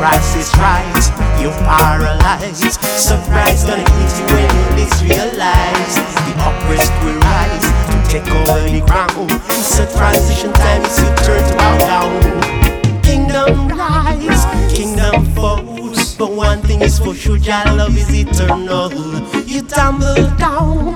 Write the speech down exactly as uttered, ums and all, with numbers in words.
crisis rise, you paralyze. Surprise gonna hit you when you least realize. The oppressed will rise to take over the crown. It's a transition time, it's your turn to bow down. Kingdom rise, kingdom falls, but one thing is for sure, your love is eternal. You tumble down,